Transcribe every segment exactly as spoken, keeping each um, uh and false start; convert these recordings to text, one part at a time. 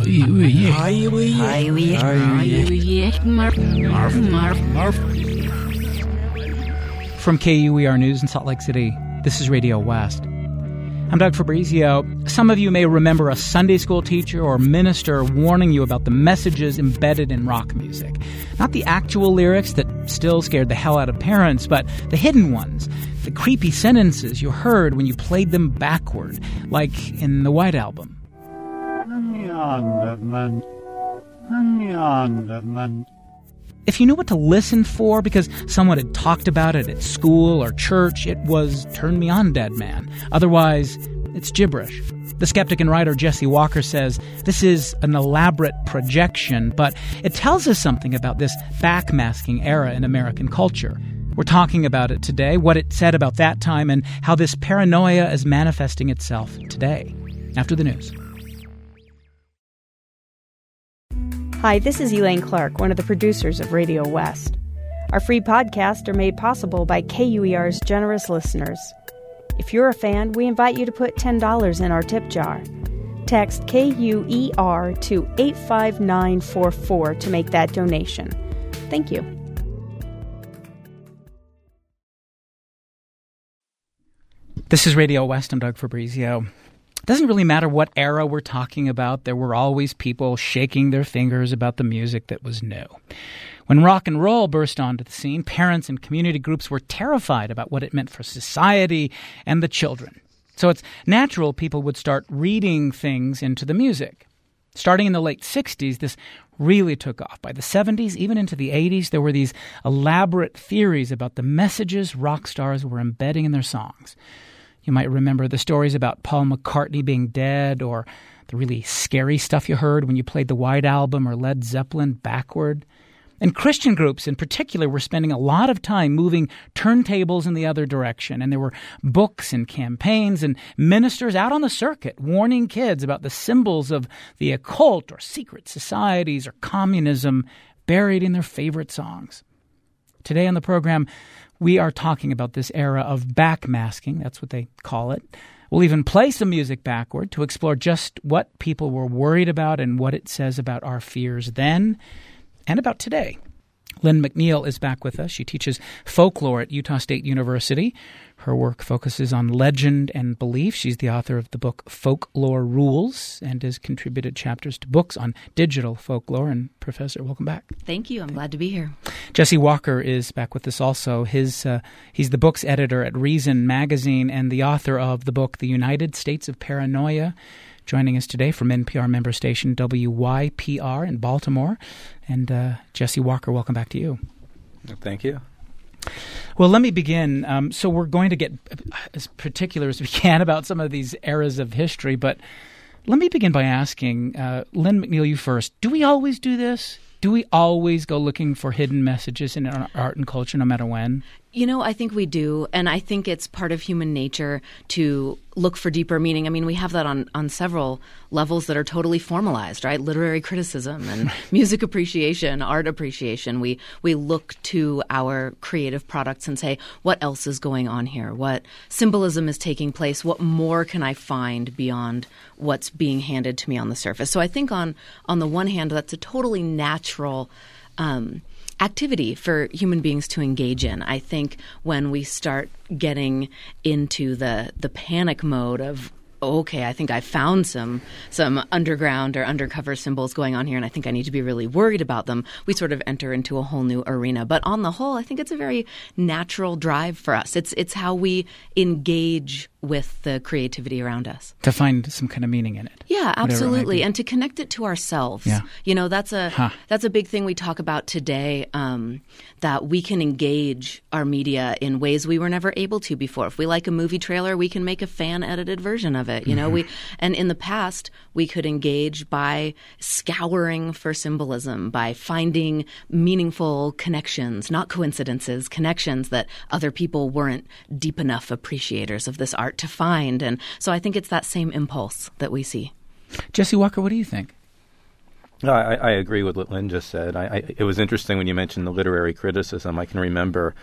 From K U E R News in Salt Lake City, this is Radio West. I'm Doug Fabrizio. Some of you may remember a Sunday school teacher or minister warning you about the messages embedded in rock music. Not the actual lyrics that still scared the hell out of parents, but the hidden ones, the creepy sentences you heard when you played them backward, like in the White Album. If you knew what to listen for because someone had talked about it at school or church, it was Turn Me On, Dead Man. Otherwise, it's gibberish. The skeptic and writer Jesse Walker says this is an elaborate projection, but it tells us something about this backmasking era in American culture. We're talking about it today, what it said about that time, and how this paranoia is manifesting itself today. After the news. Hi, this is Elaine Clark, one of the producers of Radio West. Our free podcasts are made possible by K U E R's generous listeners. If you're a fan, we invite you to put ten dollars in our tip jar. Text K U E R to eight five nine four four to make that donation. Thank you. This is Radio West. I'm Doug Fabrizio. It doesn't really matter what era we're talking about. There were always people shaking their fingers about the music that was new. When rock and roll burst onto the scene, parents and community groups were terrified about what it meant for society and the children. So it's natural people would start reading things into the music. Starting in the late sixties, this really took off. By the seventies, even into the eighties, there were these elaborate theories about the messages rock stars were embedding in their songs. You might remember the stories about Paul McCartney being dead, or the really scary stuff you heard when you played the White Album or Led Zeppelin backward. And Christian groups in particular were spending a lot of time moving turntables in the other direction. And there were books and campaigns and ministers out on the circuit warning kids about the symbols of the occult or secret societies or communism buried in their favorite songs. Today on the program, we are talking about this era of backmasking. That's what they call it. We'll even play some music backward to explore just what people were worried about and what it says about our fears then and about today. Lynn McNeil is back with us. She teaches folklore at Utah State University. Her work focuses on legend and belief. She's the author of the book Folklore Rules and has contributed chapters to books on digital folklore. And Professor, welcome back. Thank you. I'm glad to be here. Jesse Walker is back with us also. His uh, he's the books editor at Reason Magazine and the author of the book The United States of Paranoia. Joining us today from N P R member station W Y P R in Baltimore. And uh, Jesse Walker, welcome back to you. Thank you. Well, let me begin. Um, so we're going to get as particular as we can about some of these eras of history, but let me begin by asking, uh, Lynn McNeil, you first. Do we always do this? Do we always go looking for hidden messages in our art and culture no matter when? You know, I think we do, and I think it's part of human nature to look for deeper meaning. I mean, we have that on, on several levels that are totally formalized, right? Literary criticism and music appreciation, art appreciation. We we look to our creative products and say, what else is going on here? What symbolism is taking place? What more can I find beyond what's being handed to me on the surface? So I think on, on the one hand, that's a totally natural um activity for human beings to engage in. I think when we start getting into the the panic mode of, okay, I think I found some some underground or undercover symbols going on here, and I think I need to be really worried about them, we sort of enter into a whole new arena. But on the whole, I think it's a very natural drive for us. It's it's how we engage with the creativity around us. To find some kind of meaning in it. Yeah, absolutely. And to connect it to ourselves. Yeah. You know, that's a huh. that's a big thing we talk about today, um, that we can engage our media in ways we were never able to before. If we like a movie trailer, we can make a fan-edited version of it. You know, mm-hmm. we and in the past, we could engage by scouring for symbolism, by finding meaningful connections, not coincidences, connections that other people weren't deep enough appreciators of this art to find. And so I think it's that same impulse that we see. Jesse Walker, what do you think? No, I, I agree with what Lynn just said. I, I, it was interesting when you mentioned the literary criticism. I can remember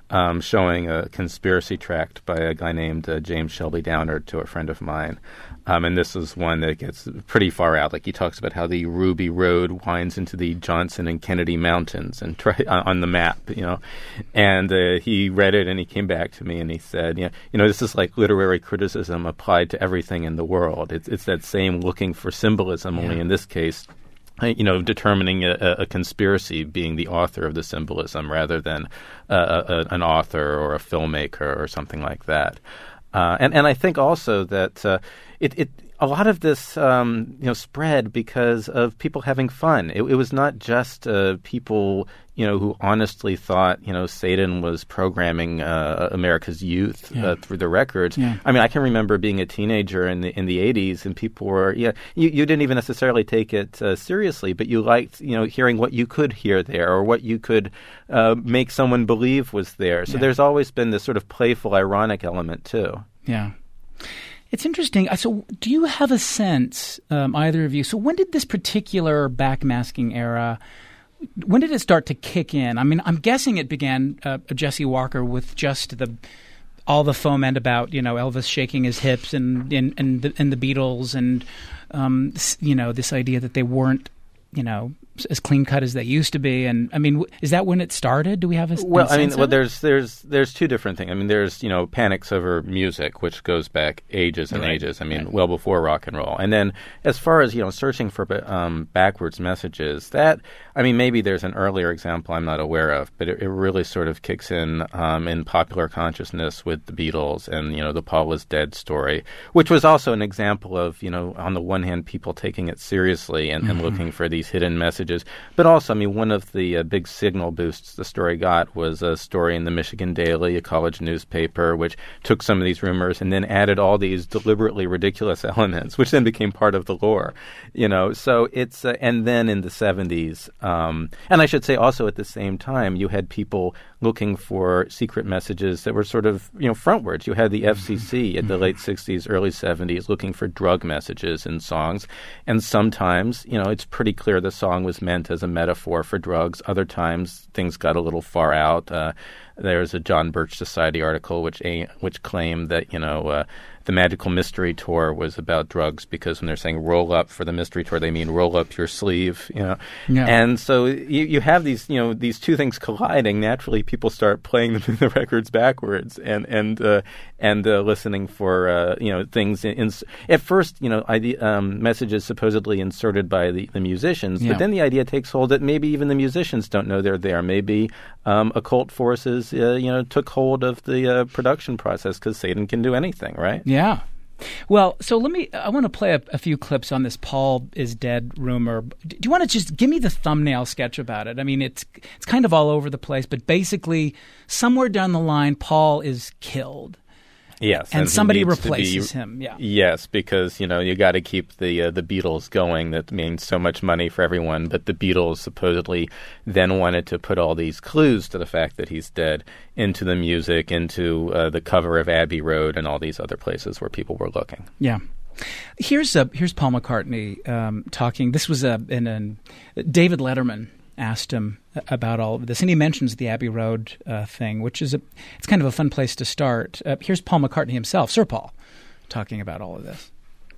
um, showing a conspiracy tract by a guy named uh, James Shelby Downer to a friend of mine. Um, and this is one that gets pretty far out. Like he talks about how the Ruby Road winds into the Johnson and Kennedy Mountains and try, on, on the map, you know. And uh, he read it and he came back to me and he said, you know, you know, this is like literary criticism applied to everything in the world. It's it's that same looking for symbolism, yeah. only in this case, you know, determining a, a conspiracy being the author of the symbolism rather than uh, a, an author or a filmmaker or something like that. Uh, and, and I think also that uh, it, it a lot of this um, you know spread because of people having fun. It, it was not just uh, people you know who honestly thought you know Satan was programming uh, America's youth yeah. uh, through the records. Yeah. I mean, I can remember being a teenager in the in the eighties, and people were yeah you, you didn't even necessarily take it uh, seriously, but you liked you know hearing what you could hear there or what you could uh, make someone believe was there. So yeah. there's always been this sort of playful, ironic element too. Yeah. It's interesting. So do you have a sense, um, either of you, so when did this particular backmasking era, when did it start to kick in? I mean, I'm guessing it began, uh, Jesse Walker, with just the all the foment about, you know, Elvis shaking his hips and and, and, the, and the Beatles and, um, you know, this idea that they weren't, you know, as clean cut as they used to be. And I mean, is that when it started? Do we have a well? a I mean, well, it? there's there's there's two different things. I mean, there's you know panics over music, which goes back ages and right. ages. I mean, right. well before rock and roll. And then as far as you know, searching for um, backwards messages, that I mean, maybe there's an earlier example I'm not aware of, but it, it really sort of kicks in um, in popular consciousness with the Beatles and you know the Paul is dead story, which was also an example of you know on the one hand people taking it seriously and, mm-hmm. and looking for these hidden messages, but also I mean one of the uh, big signal boosts the story got was a story in the Michigan Daily, a college newspaper, which took some of these rumors and then added all these deliberately ridiculous elements, which then became part of the lore, you know. So it's uh, and then in the seventies, um, and I should say also at the same time, you had people looking for secret messages that were sort of you know frontwards. You had the F C C at the late sixties, early seventies, looking for drug messages in songs, and sometimes you know it's pretty clear the song was meant as a metaphor for drugs. Other times things got a little far out. Uh, there's a John Birch Society article which a, which claimed that you know uh, the Magical Mystery Tour was about drugs because when they're saying roll up for the mystery tour, they mean roll up your sleeve, you know. Yeah. And so you, you have these, you know, these two things colliding. Naturally, people start playing them in the records backwards and and uh, and uh, listening for uh, you know things. In, in, at first, you know, idea, um, messages supposedly inserted by the, the musicians, yeah. but then the idea takes hold that maybe even the musicians don't know they're there. Maybe um, occult forces, uh, you know, took hold of the uh, production process because Satan can do anything, right? Yeah. Yeah. Well, so let me, I want to play a, a few clips on this Paul is dead rumor. Do you want to just give me the thumbnail sketch about it? I mean, it's it's kind of all over the place, but basically somewhere down the line, Paul is killed. Yes, and, and somebody replaces be, him. Yeah. Yes, because you know you got to keep the uh, the Beatles going. That means so much money for everyone. But the Beatles supposedly then wanted to put all these clues to the fact that he's dead into the music, into uh, the cover of Abbey Road, and all these other places where people were looking. Yeah. Here's uh, here's Paul McCartney um, talking. This was uh, in a David Letterman asked him about all of this, and he mentions the Abbey Road uh, thing, which is a it's kind of a fun place to start. Uh, here's Paul McCartney himself, Sir Paul, talking about all of this.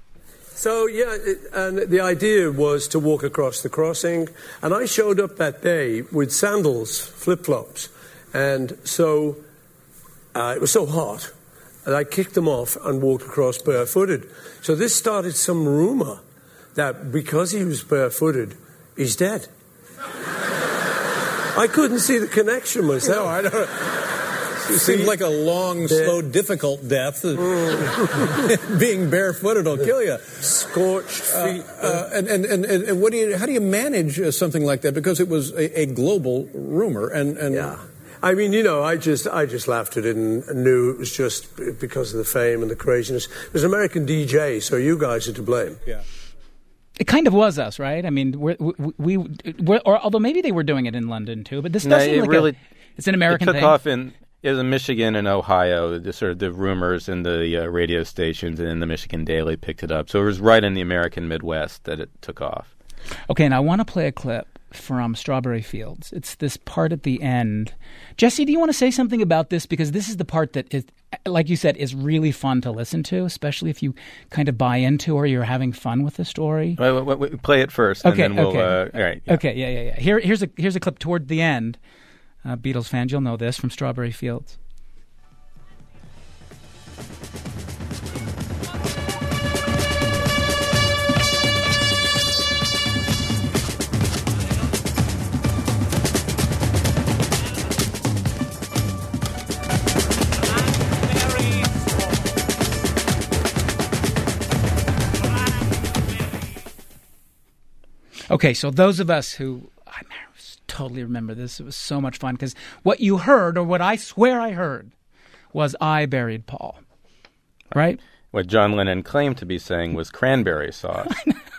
So yeah, it, and the idea was to walk across the crossing, and I showed up that day with sandals, flip-flops, and so uh, it was so hot, and I kicked them off and walked across barefooted. So this started some rumor that because he was barefooted, he's dead. I couldn't see the connection myself. No, I don't. It seems like a long, dead. slow, difficult death. Mm. Being barefooted will kill you. Scorched feet. Uh, uh, and, and, and, and what do you? How do you manage uh, something like that? Because it was a, a global rumor, and, and yeah. I mean, you know, I just I just laughed at it and knew it was just because of the fame and the craziness. It was an American D J, so you guys are to blame. Yeah. It kind of was us, right? I mean, we're, we, we we're, or although maybe they were doing it in London too, but this no, does seem it like really, a, it's an American it took thing. off in it was in Michigan and Ohio. The sort of the rumors in the uh, radio stations and in the Michigan Daily picked it up. So it was right in the American Midwest that it took off. Okay, and I want to play a clip from Strawberry Fields. It's this part at the end. Jesse, do you want to say something about this? Because this is the part that is, like you said, is really fun to listen to, especially if you kind of buy into or you're having fun with the story. Wait, wait, wait, play it first, and okay, then we'll. Okay. Uh, all right. Yeah. Okay. Yeah. Yeah. Yeah. Here, here's a here's a clip toward the end. Uh, Beatles fans, you'll know this from Strawberry Fields. Okay, so those of us who I totally remember this, it was so much fun because what you heard, or what I swear I heard, was "I buried Paul," right? What John Lennon claimed to be saying was cranberry sauce.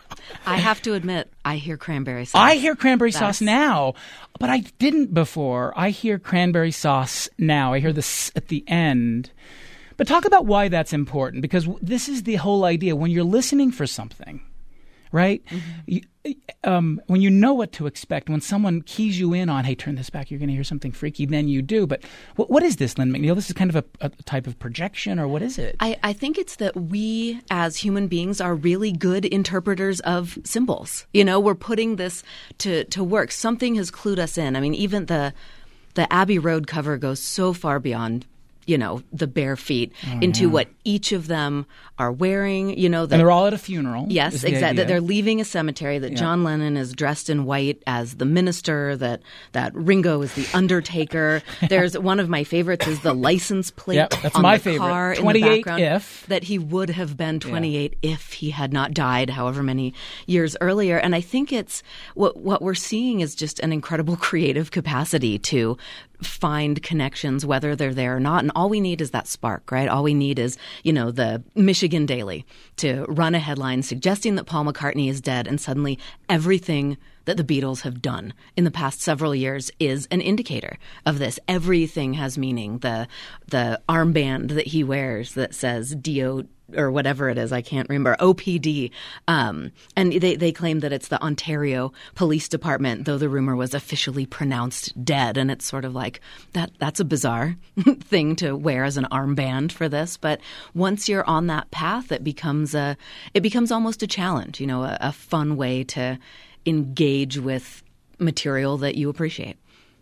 I have to admit, I hear cranberry sauce. I hear cranberry That's... sauce now, but I didn't before. I hear cranberry sauce now. I hear this at the end. But talk about why that's important, because this is the whole idea. When you're listening for something, right? Mm-hmm. You, um, when you know what to expect, when someone keys you in on, hey, turn this back, you're going to hear something freaky, then you do. But what, what is this, Lynn McNeil? This is kind of a, a type of projection, or what is it? I, I think it's that we, as human beings, are really good interpreters of symbols. You know, we're putting this to, to work. Something has clued us in. I mean, even the the Abbey Road cover goes so far beyond, you know, the bare feet oh, into yeah. what each of them are wearing, you know. That, and they're all at a funeral. Yes, exactly. That they're leaving a cemetery, that yeah. John Lennon is dressed in white as the minister, that that Ringo is the undertaker. There's one of my favorites is the license plate yep, that's on my the favorite. car in the background. if. That he would have been twenty-eight yeah. if he had not died however many years earlier. And I think it's what what we're seeing is just an incredible creative capacity to find connections, whether they're there or not. And all we need is that spark, right? All we need is, you know, the Michigan Daily to run a headline suggesting that Paul McCartney is dead, and suddenly everything that the Beatles have done in the past several years is an indicator of this. Everything has meaning. The the armband that he wears that says D O or whatever it is, I can't remember, O P D. Um, and they, they claim that it's the Ontario Police Department, though the rumor was officially pronounced dead. And it's sort of like, that that's a bizarre thing to wear as an armband for this. But once you're on that path, it becomes a it becomes almost a challenge, you know, a, a fun way to engage with material that you appreciate.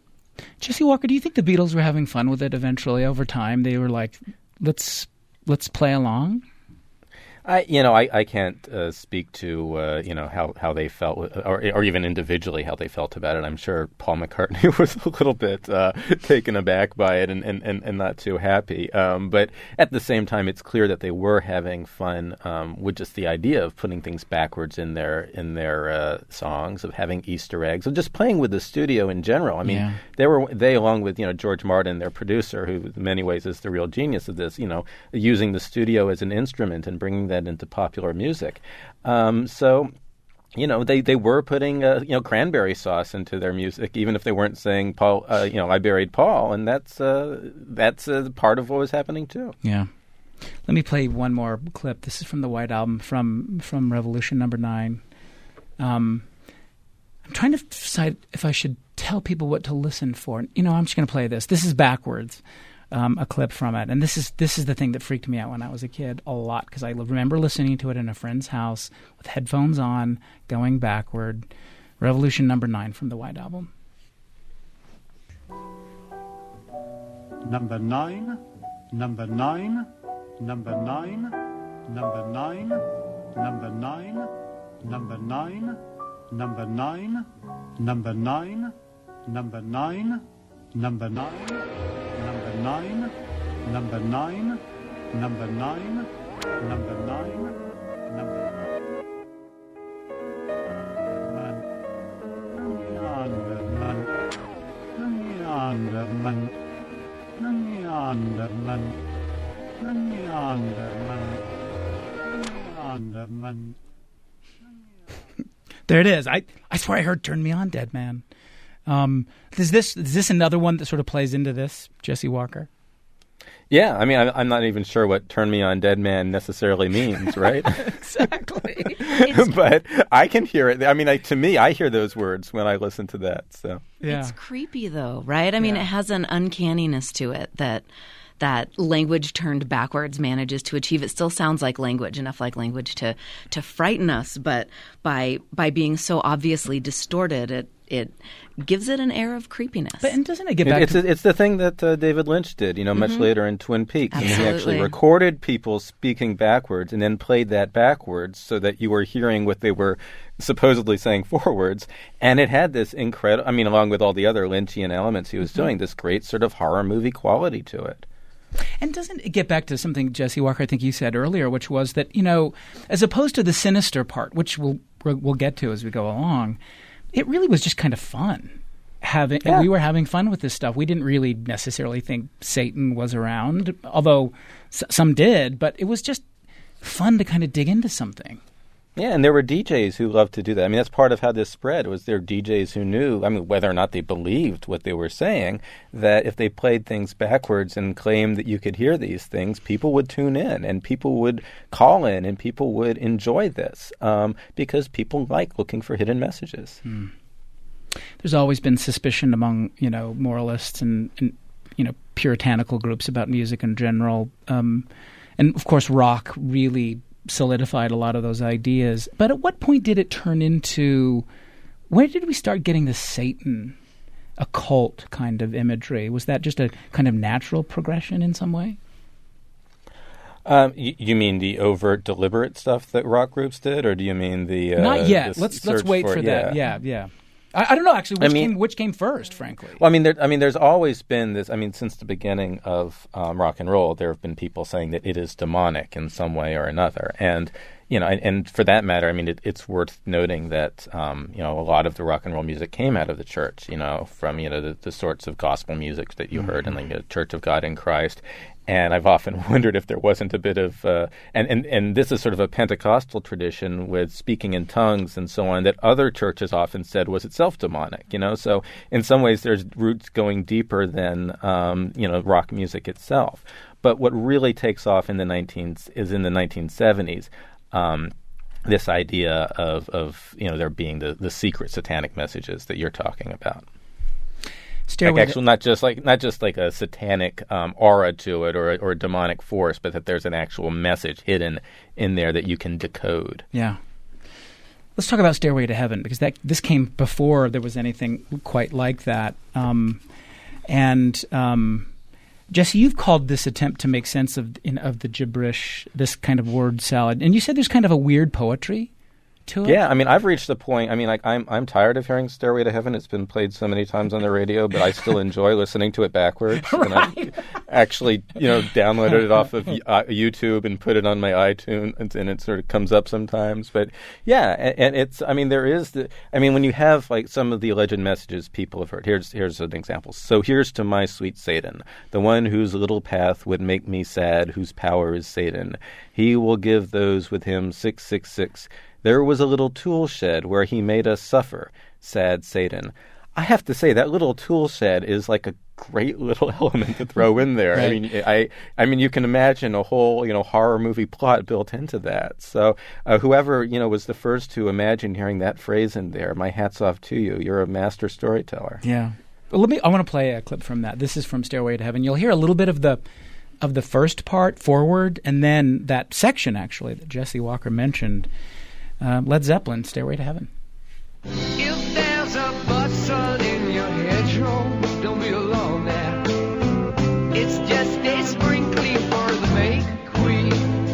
Jesse Walker, do you think the Beatles were having fun with it eventually over time? They were like, let's let's play along? I, you know, I, I can't uh, speak to, uh, you know, how, how they felt, or or even individually how they felt about it. I'm sure Paul McCartney was a little bit uh, taken aback by it and, and, and, and not too happy. Um, but at the same time, it's clear that they were having fun um, with just the idea of putting things backwards in their in their uh, songs, of having Easter eggs, of just playing with the studio in general. I mean, yeah. they were they along with, you know, George Martin, their producer, who in many ways is the real genius of this, you know, using the studio as an instrument and bringing that into popular music. Um, so, you know, they, they were putting, uh, you know, cranberry sauce into their music, even if they weren't saying, Paul, uh, you know, I buried Paul. And that's uh, that's uh, part of what was happening, too. Yeah. Let me play one more clip. This is from the White Album, from, from Revolution number nine. Um, I'm trying to decide if I should tell people what to listen for. You know, I'm just going to play this. This is backwards. Um, a clip from it, and this is this is the thing that freaked me out when I was a kid a lot, because I remember listening to it in a friend's house with headphones on, going backward. Revolution number nine from the White Album. Number nine, number nine, number nine, number nine, number nine, number nine, number nine, number nine, number nine, number nine. Number nine, number nine, number nine, number nine, number nine. There it is. I, I swear I heard "Turn Me On, Dead Man." Um, is this is this another one that sort of plays into this, Jesse Walker? Yeah, I mean, I, I'm not even sure what "Turn Me On, Dead Man" necessarily means, right? Exactly. But I can hear it. I mean, I, to me, I hear those words when I listen to that. So Yeah. It's creepy, though, right? I mean, Yeah. it has an uncanniness to it that that language turned backwards manages to achieve. It still sounds like language, enough like language to to frighten us, but by by being so obviously distorted, it it gives it an air of creepiness. But and doesn't it get It- back it's to it's the thing that uh, David Lynch did, you know, much later in Twin Peaks. I mean, he actually Absolutely. recorded people speaking backwards and then played that backwards so that you were hearing what they were supposedly saying forwards. And it had this incredible, I mean, along with all the other Lynchian elements he was doing, this great sort of horror movie quality to it. And doesn't it get back to something, Jesse Walker, I think you said earlier, which was that, you know, as opposed to the sinister part, which we'll, we'll get to as we go along, it really was just kind of fun. Having Yeah. We were having fun with this stuff. We didn't really necessarily think Satan was around, although s- some did, but it was just fun to kind of dig into something. Yeah, and there were D Js who loved to do that. I mean, that's part of how this spread, was there were D Js who knew, I mean, whether or not they believed what they were saying, that if they played things backwards and claimed that you could hear these things, people would tune in and people would call in and people would enjoy this um, because people like looking for hidden messages. Hmm. There's always been suspicion among, you know, moralists and, and you know, puritanical groups about music in general. Um, and, of course, rock really solidified a lot of those ideas. But at what point did it turn into, where did we start getting the Satan occult kind of imagery? Was that just a kind of natural progression in some way? Um, you, you mean the overt, deliberate stuff that rock groups did, or do you mean the uh, Not yet. the Let's search let's wait for, it? that. Yeah, yeah. I, I don't know actually. Which I mean- came which came first, frankly. Well, I mean, there, I mean, there's always been this. I mean, since the beginning of um, rock and roll, there have been people saying that it is demonic in some way or another, and you know, and, and for that matter, I mean, it, it's worth noting that um, you know, a lot of the rock and roll music came out of the church. You know, from you know the, the sorts of gospel music that you heard in like the Church of God in Christ. And I've often wondered if there wasn't a bit of, uh, and, and, and this is sort of a Pentecostal tradition with speaking in tongues and so on, that other churches often said was itself demonic, you know? So in some ways there's roots going deeper than, um, you know, rock music itself. But what really takes off in the nineteen is in the nineteen seventies, um, this idea of, of, you know, there being the, the secret satanic messages that you're talking about. Stairway Like actually, not just like not just like a satanic um, aura to it or a, or a demonic force, but that there's an actual message hidden in there that you can decode. Yeah. Let's talk about Stairway to Heaven, because that this came before there was anything quite like that. Um, and um, Jesse, you've called this attempt to make sense of in, of the gibberish, this kind of word salad, and you said there's kind of a weird poetry to it. Yeah, I mean, I've reached the point. I mean, like I'm I'm tired of hearing "Stairway to Heaven." It's been played so many times on the radio, but I still enjoy listening to it backwards. Right. And I've actually, you know, downloaded it off of uh, YouTube and put it on my iTunes, and, and it sort of comes up sometimes. But yeah, and, and it's. I mean, there is the. I mean, when you have like some of the alleged messages people have heard. Here's here's an example. So here's to my sweet Satan, the one whose little path would make me sad, whose power is Satan. He will give those with him six six six. There was a little tool shed where he made us suffer, sad Satan. I have to say that little tool shed is like a great little element to throw in there. Right. I mean, I, I mean, you can imagine a whole, you know, horror movie plot built into that. So, uh, whoever you know was the first to imagine hearing that phrase in there, my hat's off to you. You're a master storyteller. Yeah. Well, let me. I want to play a clip from that. This is from Stairway to Heaven. You'll hear a little bit of the of the first part forward, and then that section actually that Jesse Walker mentioned. Uh, Led Zeppelin, Stairway to Heaven. If there's a bustle in your hedgerow, don't be alone there. It's just a sprinkling for the May Queen.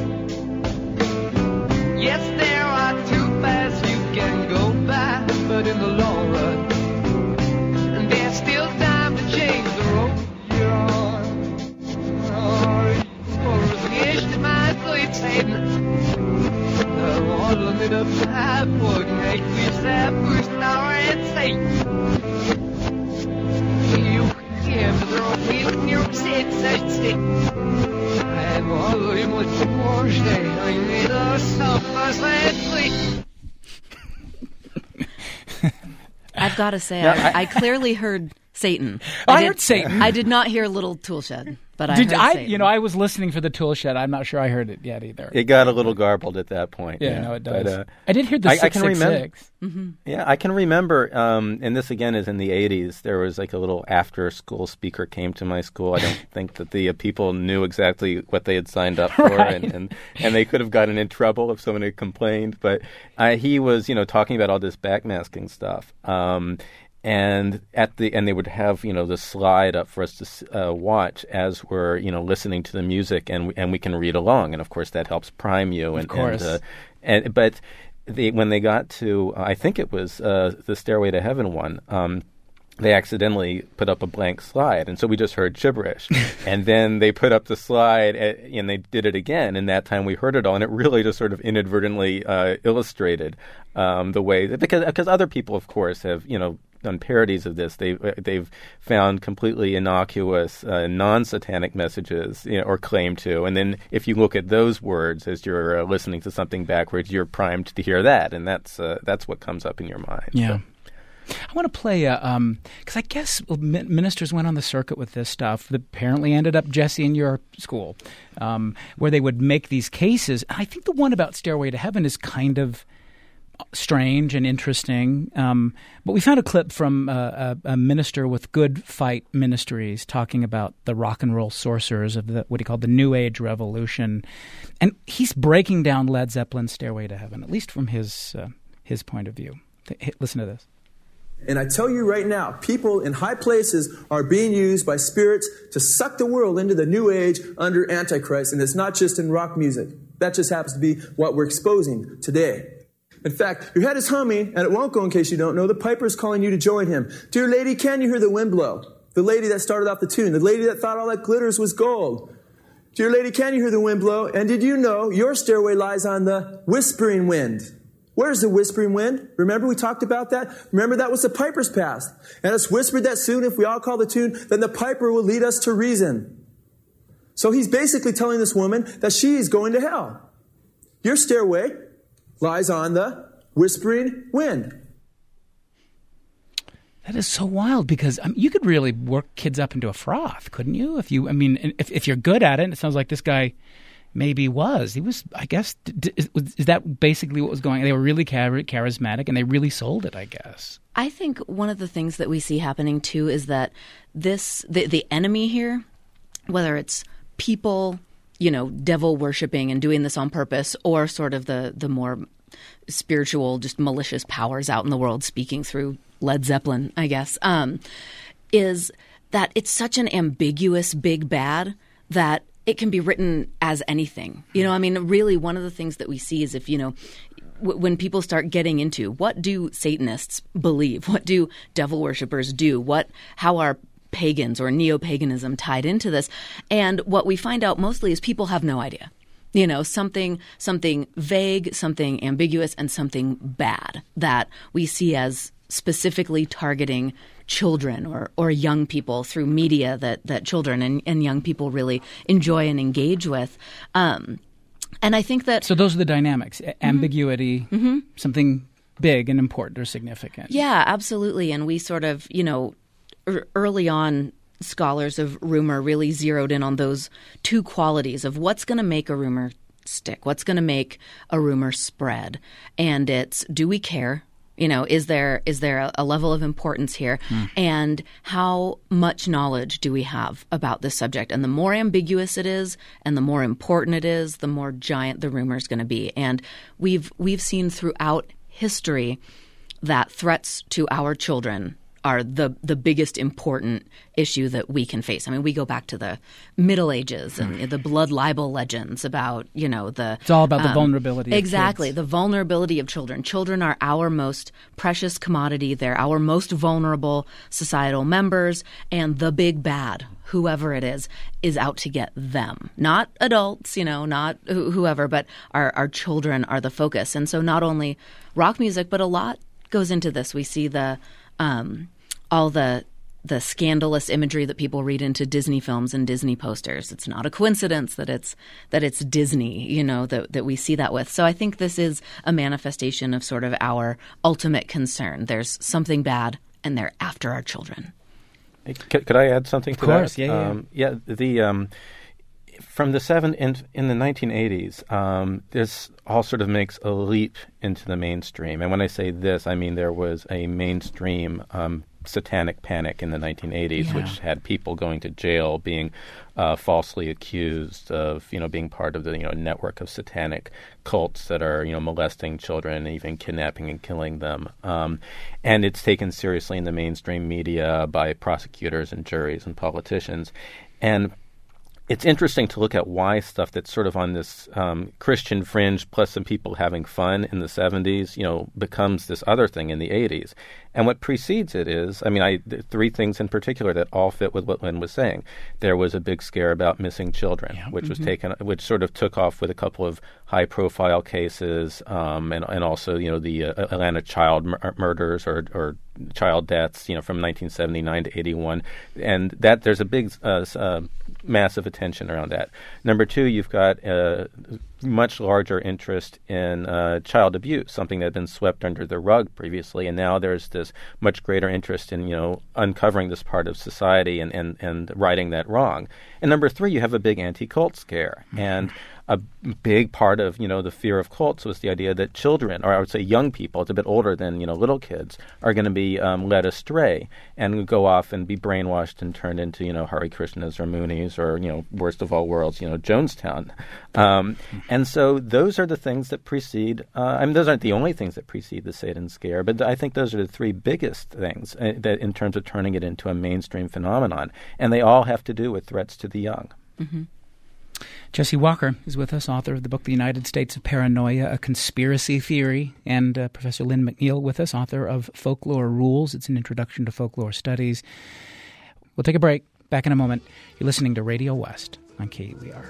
Yes, there are two paths you can go by, but in the long run, there's still time to change the road you're on. Or, or the edge to my sleep, Satan. Mit der Freiburg, ich will sehr gut and say, you can't throw me in your seats, I say. I'm all in with the Porsche, I need a summer's I've got to say, No, I, I- I clearly heard Satan. Oh, I did, heard Satan. I did not hear Little Toolshed, but I Did heard I? Satan. You know, I was listening for the tool shed. I'm not sure I heard it yet either. It got a little garbled at that point. yeah, yeah. no, it does. But, uh, I did hear the I- I six can six remember- six. Mm-hmm. Yeah, I can remember, um, and this again is in the eighties, there was like a little after-school speaker came to my school. I don't think that the uh, people knew exactly what they had signed up for, Right. and, and, and they could have gotten in trouble if someone had complained. But uh, he was, you know, talking about all this backmasking stuff. Um, and at the and they would have, you know, the slide up for us to uh, watch as we're, you know, listening to the music, and we, and we can read along. And of course, that helps prime you. And, Of course. And, uh, and but. The, when they got to, uh, I think it was uh, the Stairway to Heaven one, um, they accidentally put up a blank slide, and so we just heard gibberish. And then they put up the slide, at, and they did it again, and that time we heard it all, and it really just sort of inadvertently uh, illustrated um, the way that, because because other people, of course, have, you know, done parodies of this. They've they've found completely innocuous, uh, non-satanic messages, you know, or claim to, and then if you look at those words as you're uh, listening to something backwards, you're primed to hear that, and that's uh, that's what comes up in your mind. Yeah. I want to play, because uh, um, I guess well, mi- ministers went on the circuit with this stuff that apparently ended up, Jesse, in your school, um, where they would make these cases. And I think the one about Stairway to Heaven is kind of strange and interesting. Um, but we found a clip from uh, a, a minister with Good Fight Ministries talking about the rock and roll sorcerers of the what he called the New Age Revolution. And he's breaking down Led Zeppelin's Stairway to Heaven, at least from his uh, his point of view. Th- Listen to this. And I tell you right now, people in high places are being used by spirits to suck the world into the new age under Antichrist. And it's not just in rock music. That just happens to be what we're exposing today. In fact, your head is humming, and it won't go in case you don't know. The piper is calling you to join him. Dear lady, can you hear the wind blow? The lady that started off the tune. The lady that thought all that glitters was gold. Dear lady, can you hear the wind blow? And did you know your stairway lies on the whispering wind? Where's the whispering wind? Remember we talked about that? Remember that was the piper's past. And it's whispered that soon if we all call the tune, then the piper will lead us to reason. So he's basically telling this woman that she's going to hell. Your stairway lies on the whispering wind. That is so wild because I mean, you could really work kids up into a froth, couldn't you? If you, I mean, if if you're good at it, and it sounds like this guy maybe was. He was, I guess, d- d- is, is that basically what was going on? They were really char- charismatic, and they really sold it, I guess. I think one of the things that we see happening, too, is that this the, the enemy here, whether it's people, you know, devil worshipping and doing this on purpose, or sort of the, the more spiritual, just malicious powers out in the world speaking through Led Zeppelin, I guess, um, is that it's such an ambiguous big bad that it can be written as anything. You know, I mean, really one of the things that we see is if, you know, w- when people start getting into what do Satanists believe? What do devil worshippers do? What, how are pagans or neo-paganism tied into this? And what we find out mostly is people have no idea. You know, something something vague, something ambiguous, and something bad that we see as specifically targeting children or, or young people through media that, that children and, and young people really enjoy and engage with. Um, and I think that... So those are the dynamics. Mm-hmm. Ambiguity, mm-hmm. something big and important or significant. Yeah, absolutely. And we sort of, you know, er, early on, scholars of rumor really zeroed in on those two qualities of what's going to make a rumor stick, what's going to make a rumor spread. And it's, do we care? You know, is there is there a level of importance here? Mm. And how much knowledge do we have about this subject? And the more ambiguous it is and the more important it is, the more giant the rumor is going to be. And we've we've seen throughout history that threats to our children are the the biggest important issue that we can face. I mean, we go back to the Middle Ages and mm. the blood libel legends about, you know, the... It's all about the um, vulnerability of Exactly, kids. the vulnerability of children. Children are our most precious commodity. They're our most vulnerable societal members. And the big bad, whoever it is, is out to get them. Not adults, you know, not wh- whoever, but our, our children are the focus. And so not only rock music, but a lot goes into this. We see the... Um, all the the scandalous imagery that people read into Disney films and Disney posters. It's not a coincidence that it's that it's Disney, you know, that that we see that with. So I think this is a manifestation of sort of our ultimate concern. There's something bad, and they're after our children. Could, could I add something to of course, that? yeah, yeah. Um, yeah, the um, from the seven in, in the nineteen eighties, um, this all sort of makes a leap into the mainstream. And when I say this, I mean there was a mainstream um, satanic panic in the nineteen eighties, yeah. which had people going to jail, being uh, falsely accused of, you know, being part of the, you know, network of satanic cults that are, you know, molesting children and even kidnapping and killing them. Um, and it's taken seriously in the mainstream media by prosecutors and juries and politicians. And it's interesting to look at why stuff that's sort of on this um, Christian fringe, plus some people having fun in the seventies, you know, becomes this other thing in the eighties. And what precedes it is, I mean, I three things in particular that all fit with what Lynn was saying. There was a big scare about missing children, yeah. which mm-hmm. was taken, which sort of took off with a couple of high-profile cases, um, and and also, you know, the uh, Atlanta child mur- murders or or child deaths, you know, from nineteen seventy-nine to eighty-one, and that there's a big, uh, uh, massive attention around that. Number two, you've got a much larger interest in uh, child abuse, something that had been swept under the rug previously, and now there's this much greater interest in, you know, uncovering this part of society and, and, and righting that wrong. And number three, you have a big anti-cult scare, mm-hmm. and a big part of, you know, the fear of cults was the idea that children, or I would say young people, it's a bit older than, you know, little kids, are going to be um, led astray and go off and be brainwashed and turned into, you know, Hare Krishnas or Moonies or, you know, worst of all worlds, you know, Jonestown. Um, and so those are the things that precede, uh, I mean, those aren't the only things that precede the Satan scare, but I think those are the three biggest things uh, that in terms of turning it into a mainstream phenomenon. And they all have to do with threats to the young. Mm-hmm. Jesse Walker is with us, author of the book The United States of Paranoia, A Conspiracy Theory, and uh, Professor Lynn McNeill with us, author of Folklore Rules. It's an introduction to folklore studies. We'll take a break. Back in a moment. You're listening to Radio West on K U E R.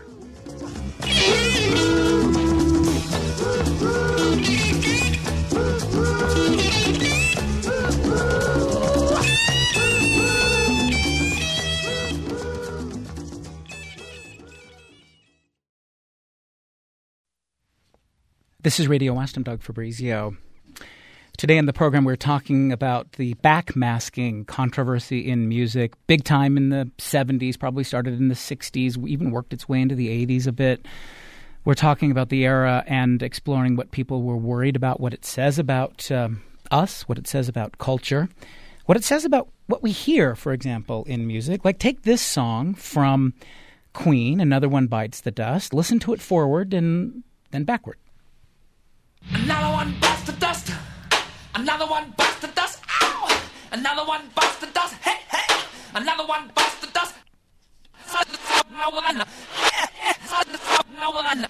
This is Radio West. I'm Doug Fabrizio. Today in the program, we're talking about the backmasking controversy in music. Big time in the seventies, probably started in the sixties, even worked its way into the eighties a bit. We're talking about the era and exploring what people were worried about, what it says about um, us, what it says about culture, what it says about what we hear, for example, in music. Like, take this song from Queen, Another One Bites the Dust. Listen to it forward and then backward. Another one bites the dust. Another one bites the dust. Ow! Another one bites the dust. Hey, hey! Another one bites the dust. No one. No one.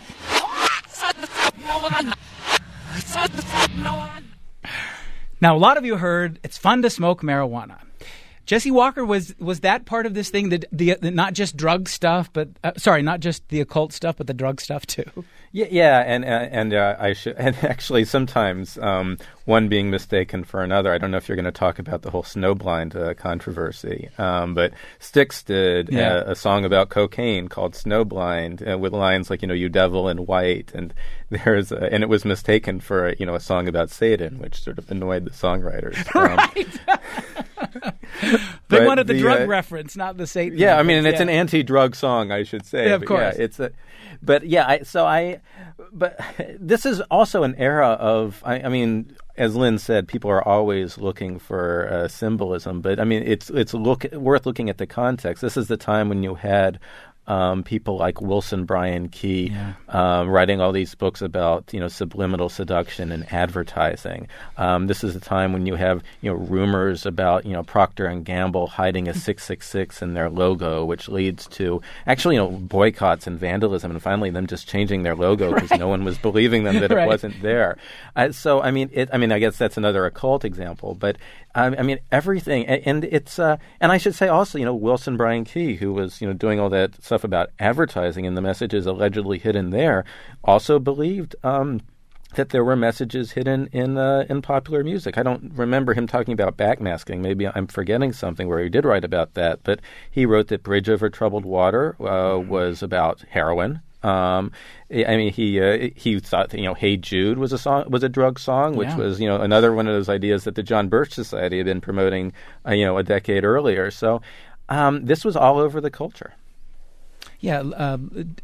No one. Now, a lot of you heard it's fun to smoke marijuana. Jesse Walker, was was that part of this thing, the, the, the not just drug stuff, but uh, sorry, not just the occult stuff, but the drug stuff too? Yeah, yeah, and uh, and uh, I should, and actually sometimes um, one being mistaken for another. I don't know if you're going to talk about the whole Snowblind uh, controversy, um, but Styx did yeah. a, a song about cocaine called Snowblind uh, with lines like, you know, "You devil in white," and there's a, and it was mistaken for a, you know, a song about Satan, which sort of annoyed the songwriters. Um, right. They but wanted the, the drug uh, reference, not the Satan. Yeah, reference. I mean, and it's yeah. an anti-drug song, I should say. Yeah, of but course. Yeah, it's a, but yeah, I, so I, but this is also an era of, I, I mean, as Lynn said, people are always looking for uh, symbolism, but I mean, it's it's look worth looking at the context. This is the time when you had Um, people like Wilson Bryan Key yeah. um, writing all these books about, you know, subliminal seduction and advertising. Um, this is a time when you have, you know, rumors about, you know, Procter and Gamble hiding a six six six in their logo, which leads to actually, you know, boycotts and vandalism, and finally them just changing their logo because right. no one was believing them that right. it wasn't there. Uh, so, I mean, it, I mean, I guess that's another occult example, but um, I mean, everything, and, and it's, uh, and I should say also, you know, Wilson Bryan Key, who was, you know, doing all that stuff about advertising and the messages allegedly hidden there, also believed um, that there were messages hidden in uh, in popular music. I don't remember him talking about backmasking. Maybe I'm forgetting something where he did write about that, but he wrote that Bridge Over Troubled Water uh, was about heroin. Um, I mean, he uh, he thought that, you know, "Hey Jude" was a song was a drug song, which Yeah. was, you know, another one of those ideas that the John Birch Society had been promoting, uh, you know, a decade earlier. So um, this was all over the culture. Yeah, uh,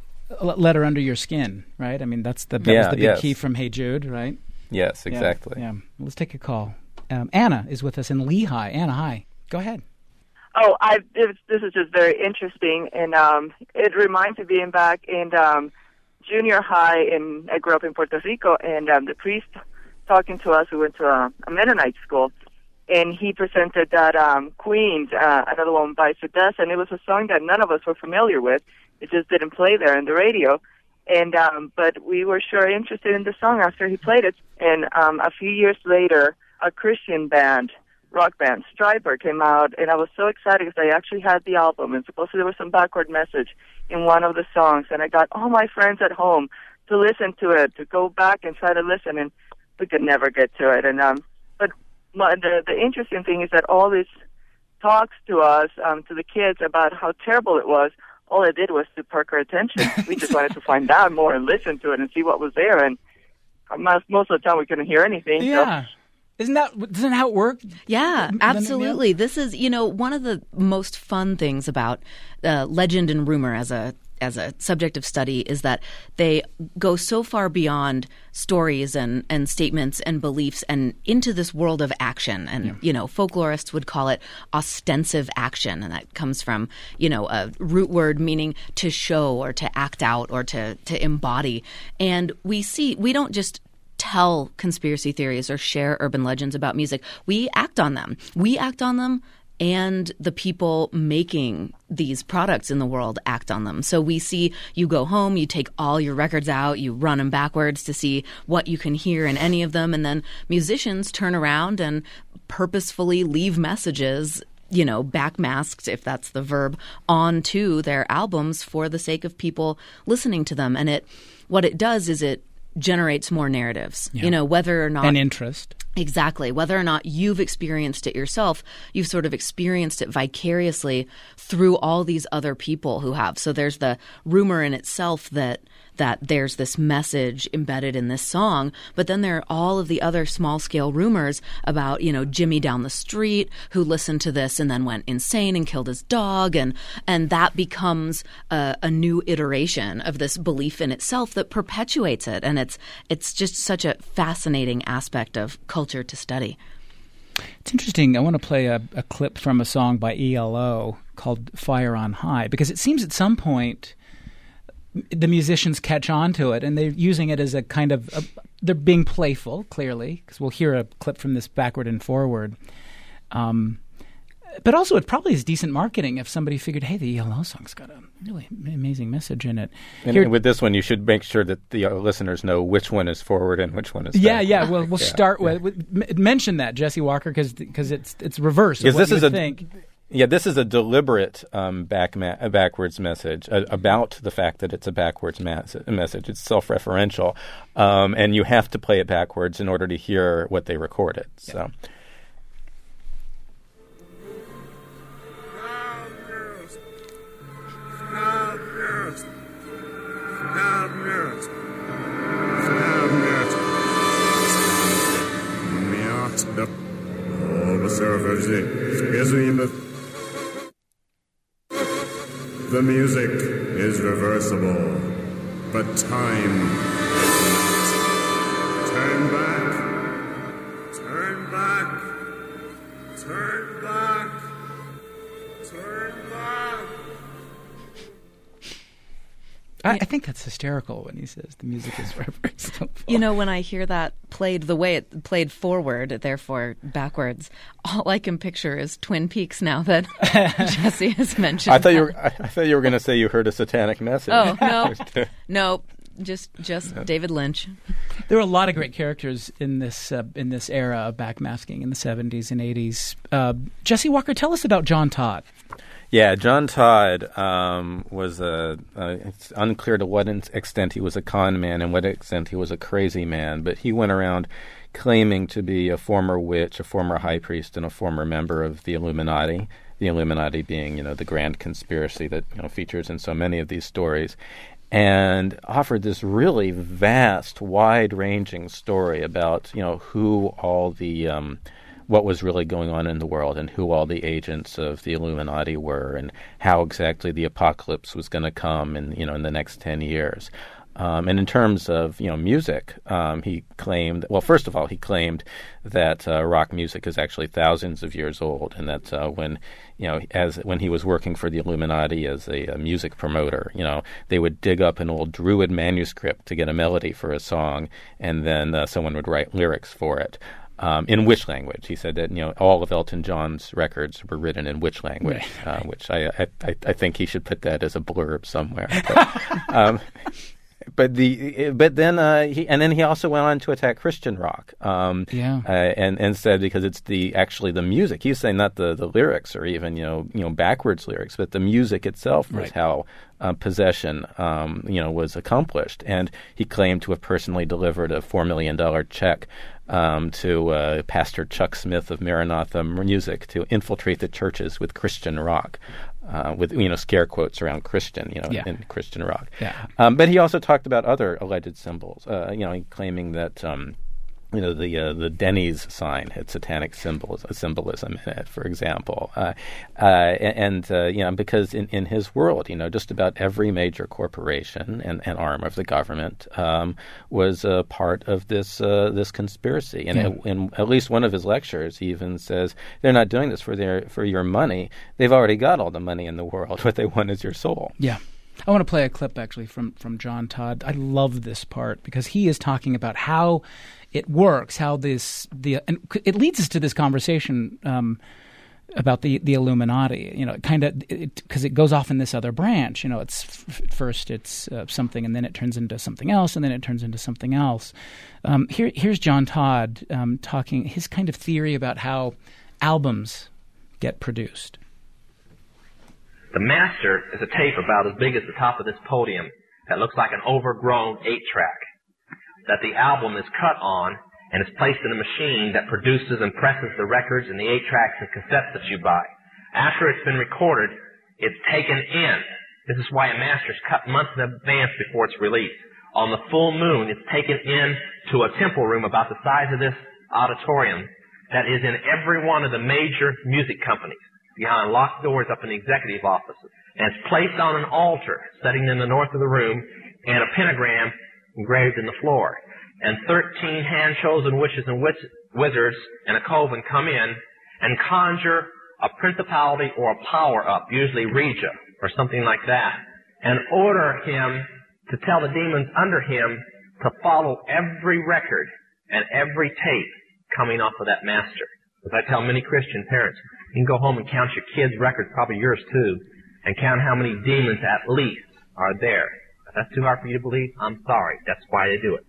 letter under your skin, right? I mean, that's the that Yeah, was the big yes. key from "Hey Jude," right? Yes, Yeah, exactly. Yeah. Let's take a call. Um, Anna is with us in Lehigh. Anna, hi. Go ahead. Oh, I it, this is just very interesting, and um, it reminds me of being back in um, junior high. And I grew up in Puerto Rico, and um, the priest talking to us, we went to a, a Mennonite school, and he presented that um, Queen's, uh, Another One Bites the Dust, and it was a song that none of us were familiar with. It just didn't play there in the radio, and um, but we were sure interested in the song after he played it. And um, a few years later, a Christian band, rock band, Striper, came out, and I was so excited because I actually had the album, and supposedly there was some backward message in one of the songs, and I got all my friends at home to listen to it, to go back and try to listen, and we could never get to it. And um, but my, the the interesting thing is that all these talks to us, um, to the kids about how terrible it was, all it did was to perk our attention. We just wanted to find out more and listen to it and see what was there, and most, most of the time we couldn't hear anything. Yeah. So. Isn't that isn't that how it worked? Yeah, Th- absolutely. This is, you know, one of the most fun things about uh, legend and rumor as a as a subject of study is that they go so far beyond stories and, and statements and beliefs and into this world of action. And, yeah. you know, folklorists would call it ostensive action. And that comes from, you know, a root word meaning to show or to act out or to, to embody. And we see, we don't just tell conspiracy theories or share urban legends about music. We act on them. We act on them, and the people making these products in the world act on them. So we see you go home, you take all your records out, you run them backwards to see what you can hear in any of them, and then musicians turn around and purposefully leave messages, you know, backmasked, if that's the verb, onto their albums for the sake of people listening to them. And it, what it does is it generates more narratives, yeah. you know, whether or not... And interest. Exactly. Whether or not you've experienced it yourself, you've sort of experienced it vicariously through all these other people who have. So there's the rumor in itself that that there's this message embedded in this song, but then there are all of the other small-scale rumors about, you know, Jimmy down the street who listened to this and then went insane and killed his dog, and and that becomes a, a new iteration of this belief in itself that perpetuates it, and it's it's just such a fascinating aspect of culture to study. It's interesting. I want to play a, a clip from a song by E L O called Fire on High, because it seems at some point the musicians catch on to it, and they're using it as a kind of a, they're being playful, clearly, because we'll hear a clip from this backward and forward. Um, but also, it probably is decent marketing if somebody figured, hey, the E L O song's got a really amazing message in it. And Here, with this one, you should make sure that the uh, listeners know which one is forward and which one is yeah, backward. yeah. We'll we'll yeah, start yeah. with, with m- mention that, Jesse Walker, because it's it's reverse. Because Of what this you is would a think. Yeah, this is a deliberate um, back ma- a backwards message uh, about the fact that it's a backwards mas- message. It's self-referential, um, and you have to play it backwards in order to hear what they recorded. Yeah. So. The music is reversible, but time is not. Turn back, turn back, turn back, turn back. I, I think that's hysterical when he says the music is reversible. You know, when I hear that played the way it played forward, therefore backwards, all I can picture is Twin Peaks now that Jesse has mentioned. I thought that. you were. I, I thought you were going to say you heard a satanic message. Oh no, no, just just David Lynch. There were a lot of great characters in this uh, in this era of backmasking in the seventies and eighties. Uh, Jesse Walker, tell us about John Todd. Yeah, John Todd um, was a. Uh, it's unclear to what extent he was a con man and what extent he was a crazy man, but he went around claiming to be a former witch, a former high priest, and a former member of the Illuminati. The Illuminati being, you know, the grand conspiracy that, you know, features in so many of these stories. and offered this really vast, wide-ranging story about, you know, who all the um, what was really going on in the world and who all the agents of the Illuminati were and how exactly the apocalypse was going to come in, you know, in the next ten years. Um, and in terms of, you know, music, um, he claimed, well, first of all, he claimed that uh, rock music is actually thousands of years old, and that uh, when, you know, as when he was working for the Illuminati as a, a music promoter, you know, they would dig up an old Druid manuscript to get a melody for a song, and then uh, someone would write lyrics for it. Um, in which language? He said that, you know, all of Elton John's records were written in which language, right. uh, which I, I I think he should put that as a blurb somewhere. But, um, but the but then uh, he and then he also went on to attack Christian rock. Um, yeah. Uh, and and said because it's the actually the music. He's saying not the, the lyrics or even you know you know backwards lyrics, but the music itself was right. how uh, possession um, you know was accomplished. And he claimed to have personally delivered a four million dollar check Um, to uh, Pastor Chuck Smith of Maranatha Music to infiltrate the churches with Christian rock, uh, with you know scare quotes around Christian, you know, yeah. in Christian rock. Yeah. Um, but he also talked about other alleged symbols, uh, you know, claiming that. Um, You know, the uh, the Denny's sign had satanic symbols, symbolism in it, for example. Uh, uh, and, uh, you know, because in, in his world, you know, just about every major corporation and, and arm of the government um, was a part of this uh, this conspiracy. And yeah. in at least one of his lectures, he even says, they're not doing this for their for your money. They've already got all the money in the world. What they want is your soul. Yeah. I want to play a clip, actually, from, from John Todd. I love this part because he is talking about how it works, how this the and it leads us to this conversation um, about the, the Illuminati. You know, kind of because it, it goes off in this other branch. You know, it's f- first it's uh, something, and then it turns into something else, and then it turns into something else. Um, here, here's John Todd um, talking his kind of theory about how albums get produced. The master is a tape about as big as the top of this podium that looks like an overgrown eight-track that the album is cut on and is placed in a machine that produces and presses the records and the eight-tracks and cassettes that you buy. After it's been recorded, it's taken in. This is why a master is cut months in advance before it's released. On the full moon, it's taken in to a temple room about the size of this auditorium that is in every one of the major music companies, behind locked doors up in the executive offices. And it's placed on an altar sitting in the north of the room and a pentagram engraved in the floor. And thirteen hand-chosen witches and wiz- wizards and a coven come in and conjure a principality or a power up, usually Regia or something like that, and order him to tell the demons under him to follow every record and every tape coming off of that master. As I tell many Christian parents, you can go home and count your kids' records, probably yours too, and count how many demons at least are there. If that's too hard for you to believe, I'm sorry. That's why they do it.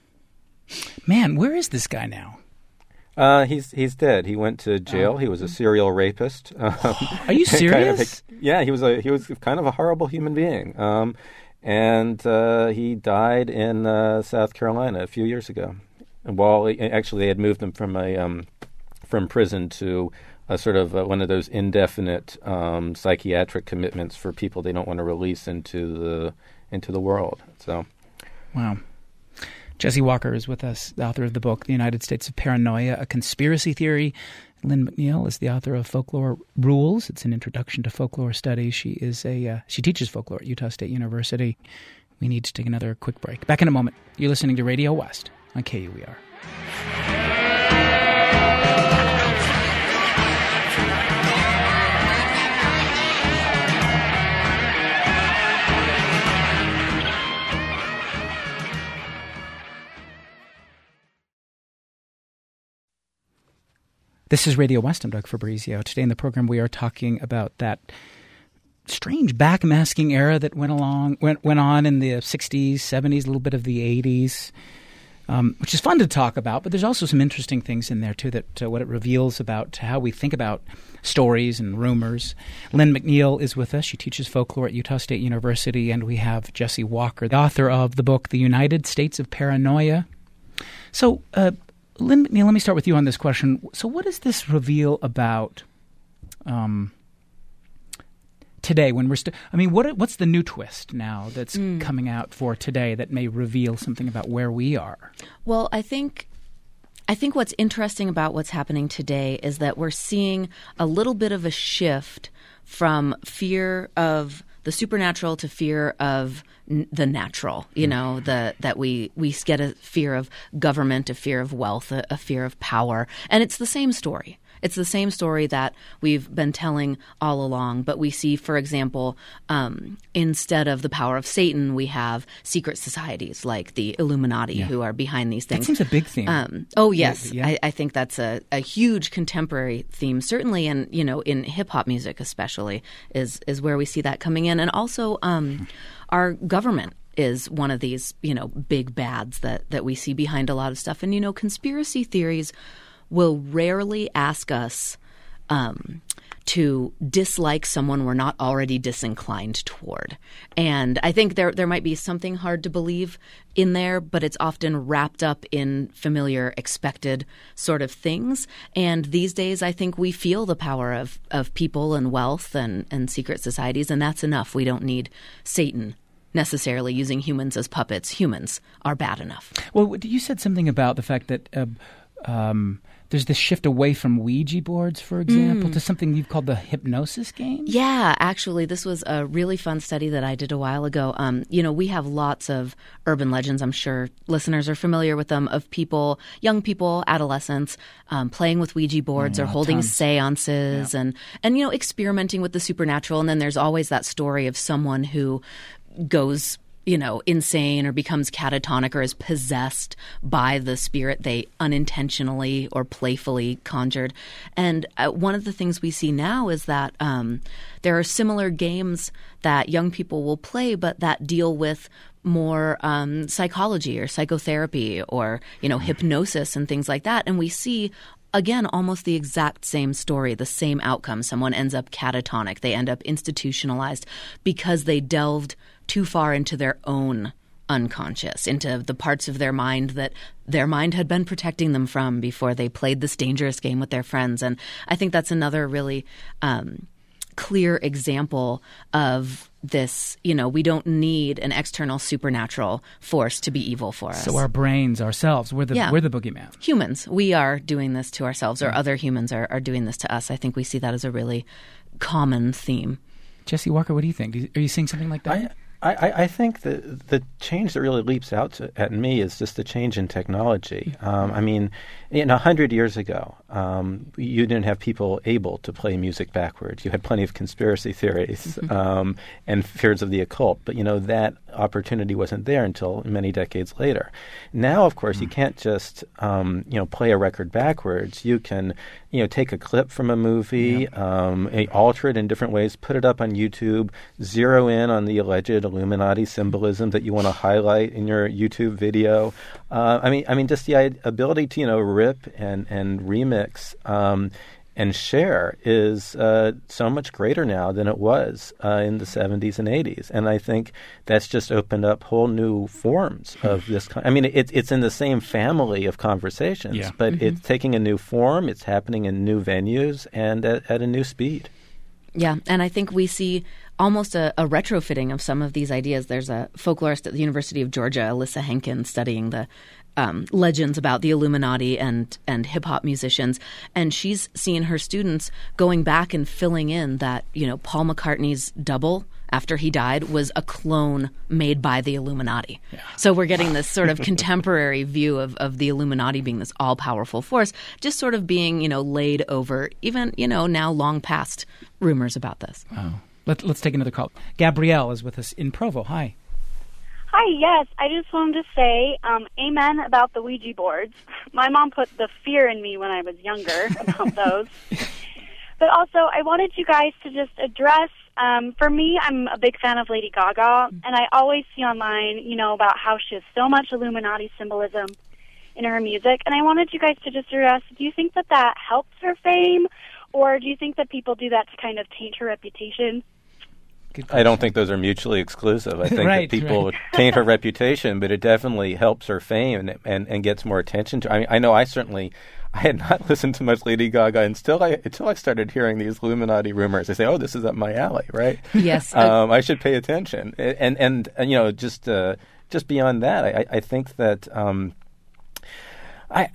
Man, where is this guy now? Uh, he's he's dead. He went to jail. He was a serial rapist. Um, Are you serious? Kind of a, yeah, he was a he was kind of a horrible human being. Um, and uh, he died in uh, South Carolina a few years ago. Well, actually, they had moved him from a um, from prison to a sort of uh, one of those indefinite um, psychiatric commitments for people they don't want to release into the into the world. So, wow. Jesse Walker is with us, the author of the book, The United States of Paranoia, A Conspiracy Theory. Lynn McNeil is the author of Folklore Rules. It's an introduction to folklore studies. She is a uh, she teaches folklore at Utah State University. We need to take another quick break. Back in a moment. You're listening to Radio West on K U E R. This is Radio West. I'm Doug Fabrizio. Today in the program, we are talking about that strange backmasking era that went along went went on in the sixties, seventies, a little bit of the eighties, um, which is fun to talk about. But there's also some interesting things in there too, that uh, what it reveals about how we think about stories and rumors. Lynn McNeil is with us. She teaches folklore at Utah State University, and we have Jesse Walker, the author of the book, The United States of Paranoia. So. Uh, Lynn McNeil, let me start with you on this question. So what does this reveal about um, today when we're still, I mean, what what's the new twist now that's Mm. coming out for today that may reveal something about where we are? Well, I think I think what's interesting about what's happening today is that we're seeing a little bit of a shift from fear of the supernatural to fear of n- the natural, you know, the, that we, we get a fear of government, a fear of wealth, a, a fear of power. And it's the same story. It's the same story that we've been telling all along. But we see, for example, um, instead of the power of Satan, we have secret societies like the Illuminati Yeah. who are behind these That things. seems a big theme. Um, oh, yes. Yeah. I, I think that's a, a huge contemporary theme, certainly, and you know, in hip hop music especially, is is where we see that coming in. And also um, our government is one of these, you know, big bads that, that we see behind a lot of stuff. And, you know, conspiracy theories will rarely ask us um, to dislike someone we're not already disinclined toward. And I think there there might be something hard to believe in there, but it's often wrapped up in familiar, expected sort of things. And these days, I think we feel the power of, of people and wealth and, and secret societies, and that's enough. We don't need Satan necessarily using humans as puppets. Humans are bad enough. Well, you said something about the fact that uh, um, there's this shift away from Ouija boards, for example, Mm. to something you've called the hypnosis game? Yeah, actually, this was a really fun study that I did a while ago. Um, you know, we have lots of urban legends. I'm sure listeners are familiar with them, of people, young people, adolescents, um, playing with Ouija boards Yeah, or holding tons. seances and, and, you know, experimenting with the supernatural. And then there's always that story of someone who goes, you know, insane or becomes catatonic or is possessed by the spirit they unintentionally or playfully conjured. And uh, one of the things we see now is that um, there are similar games that young people will play, but that deal with more um, psychology or psychotherapy or, you know, hypnosis and things like that. And we see again, almost the exact same story, the same outcome. Someone ends up catatonic. They end up institutionalized because they delved too far into their own unconscious, into the parts of their mind that their mind had been protecting them from before they played this dangerous game with their friends. And I think that's another really um, clear example of this. You know, we don't need an external supernatural force to be evil for us. So our brains, ourselves, we're the Yeah. we're the boogeyman. Humans, we are doing this to ourselves, or other humans are, are doing this to us. I think we see that as a really common theme. Jesse Walker, what do you think? Do you- Are you seeing something like that? I, I, I think the the change that really leaps out to, at me is just the change in technology. Um, I mean, in a hundred years ago, um, you didn't have people able to play music backwards. You had plenty of conspiracy theories um, and fears of the occult, but you know that opportunity wasn't there until many decades later. Now, of course, you can't just um, you know play a record backwards. You can you know take a clip from a movie, um, a- alter it in different ways, put it up on YouTube, zero in on the alleged Illuminati symbolism that you want to highlight in your YouTube video. Uh, I mean, I mean, just the i- ability to you know rip and and remix um, and share is uh, so much greater now than it was uh, in the seventies and eighties. And I think that's just opened up whole new forms of this. Con- I mean, it, it's in the same family of conversations, Yeah. but Mhm. it's taking a new form. It's happening in new venues and at, at a new speed. Yeah, and I think we see almost a, a retrofitting of some of these ideas. There's a folklorist at the University of Georgia, Alyssa Henkin, studying the um, legends about the Illuminati and, and hip-hop musicians, and she's seen her students going back and filling in that, you know, Paul McCartney's double after he died was a clone made by the Illuminati. So we're getting this sort of contemporary view of, of the Illuminati being this all-powerful force, just sort of being, you know, laid over even, you know, now long past rumors about this. Oh. Let, let's take another call. Gabrielle is with us in Provo. Hi. Hi, yes. I just wanted to say um, amen about the Ouija boards. My mom put the fear in me when I was younger about those. But also, I wanted you guys to just address, um, for me, I'm a big fan of Lady Gaga, and I always see online, you know, about how she has so much Illuminati symbolism in her music. And I wanted you guys to just address, do you think that that helps her fame, or do you think that people do that to kind of taint her reputation? I don't think those are mutually exclusive. I think Right, that people right. taint her reputation, but it definitely helps her fame and, and, and gets more attention to. I mean, I know I certainly I had not listened to much Lady Gaga until I until I started hearing these Illuminati rumors. I say, oh, this is up my alley, right? Yes. um, I should pay attention. And and, and you know, just uh, just beyond that, I, I think that um, I.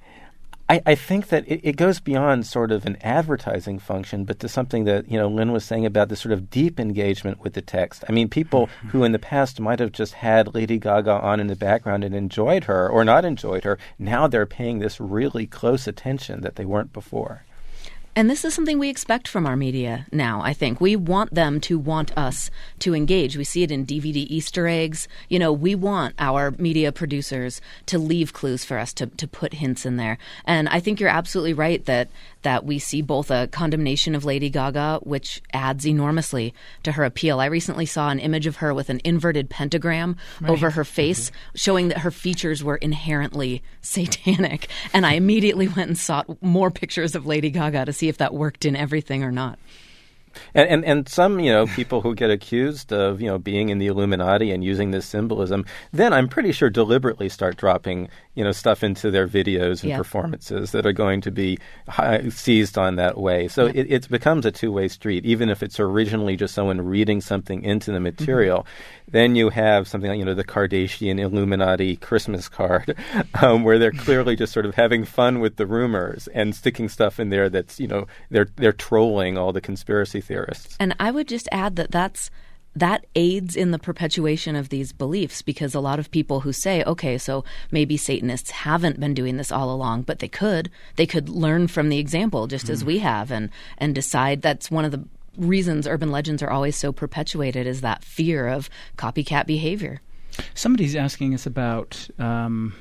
I, I think that it, it goes beyond sort of an advertising function, but to something that, you know, Lynn was saying about this sort of deep engagement with the text. I mean, people who in the past might have just had Lady Gaga on in the background and enjoyed her or not enjoyed her, now they're paying this really close attention that they weren't before. And this is something we expect from our media now, I think. We want them to want us to engage. We see it in D V D Easter eggs. You know, we want our media producers to leave clues for us, to, to put hints in there. And I think you're absolutely right that that we see both a condemnation of Lady Gaga, which adds enormously to her appeal. I recently saw an image of her with an inverted pentagram Right. over her face, mm-hmm. showing that her features were inherently satanic. And I immediately went and sought more pictures of Lady Gaga to see if that worked in everything or not. And, and and some, you know, people who get accused of, you know, being in the Illuminati and using this symbolism, then I'm pretty sure deliberately start dropping, you know, stuff into their videos and Yeah. performances that are going to be high, seized on that way. So Yeah. it, it becomes a two-way street, even if it's originally just someone reading something into the material. Mm-hmm. Then you have something like, you know, the Kardashian Illuminati Christmas card, um, where they're clearly just sort of having fun with the rumors and sticking stuff in there that's, you know, they're they're trolling all the conspiracy theorists. And I would just add that that's that aids in the perpetuation of these beliefs, because a lot of people who say, okay, so maybe Satanists haven't been doing this all along, but they could. They could learn from the example just mm. as we have and, and decide. That's one of the reasons urban legends are always so perpetuated, is that fear of copycat behavior. Somebody's asking us about um,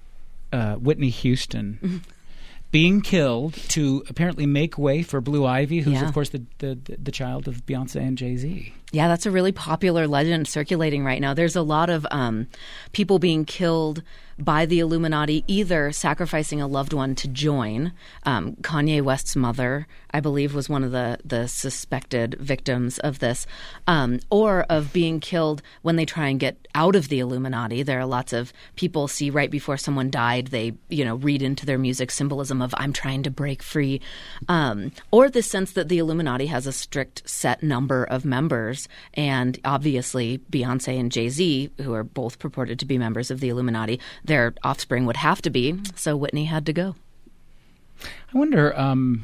uh, Whitney Houston. Mm-hmm. Being killed to apparently make way for Blue Ivy, who's, Yeah. of course, the, the the child of Beyonce and Jay-Z. Yeah, that's a really popular legend circulating right now. There's a lot of um, people being killed by the Illuminati, either sacrificing a loved one to join. Um, Kanye West's mother, I believe, was one of the, the suspected victims of this, um, or of being killed when they try and get out of the Illuminati. There are lots of people see right before someone died, they, you know, read into their music symbolism of I'm trying to break free, um, or the sense that the Illuminati has a strict set number of members. And obviously, Beyonce and Jay-Z, who are both purported to be members of the Illuminati, their offspring would have to be. So Whitney had to go. I wonder um,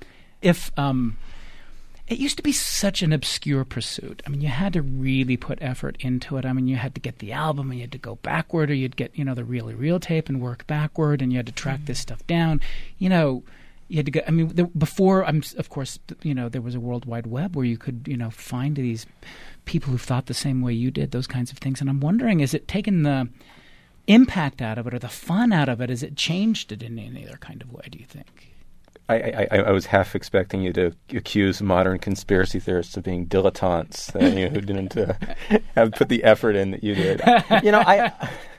if um, it used to be such an obscure pursuit. I mean, you had to really put effort into it. I mean, you had to get the album, and you had to go backward, or you'd get, you know, the really real tape and work backward, and you had to track mm-hmm. this stuff down. You know, you had to go. I mean, the, before, um, of course, you know, there was a World Wide Web where you could, you know, find these people who thought the same way you did, those kinds of things. And I'm wondering, is it taken the impact out of it or the fun out of it? Has it changed it in any other kind of way, do you think? I, I, I was half expecting you to accuse modern conspiracy theorists of being dilettantes, uh, you know, who didn't uh, have put the effort in that you did. You know, I,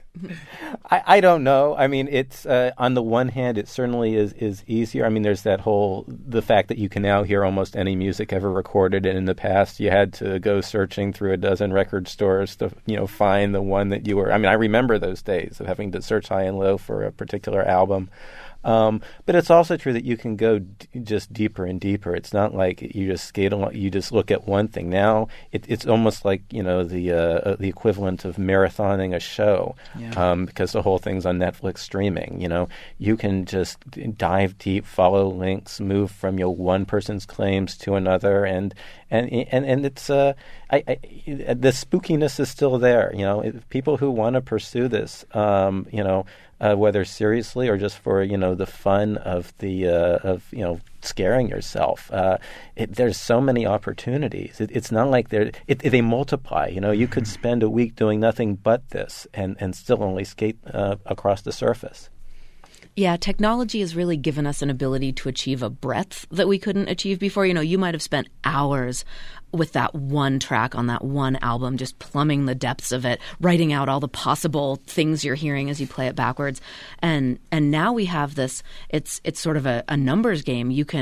I, I don't know. I mean, it's uh, on the one hand, it certainly is, is easier. I mean, there's that whole the fact that you can now hear almost any music ever recorded, and in the past, you had to go searching through a dozen record stores to, you know, find the one that you were. I mean, I remember those days of having to search high and low for a particular album. Um, but it's also true that you can go d- just deeper and deeper. It's not like you just skate along, you just look at one thing. Now it, it's almost like, you know, the uh, the equivalent of marathoning a show, yeah. um, because the whole thing's on Netflix streaming. You know, you can just dive deep, follow links, move from your one person's claims to another, and and and and it's uh, I, I, the spookiness is still there. You know, it, people who want to pursue this, um, you know. Uh, whether seriously or just for, you know, the fun of the uh, of you know scaring yourself, uh, it, there's so many opportunities. It, it's not like they're it, they multiply. You know, you could spend a week doing nothing but this and and still only skate uh, across the surface. Yeah, technology has really given us an ability to achieve a breadth that we couldn't achieve before. You know, you might have spent hours with that one track on that one album, just plumbing the depths of it, writing out all the possible things you're hearing as you play it backwards. And and now we have this, it's it's sort of a, a numbers game. You can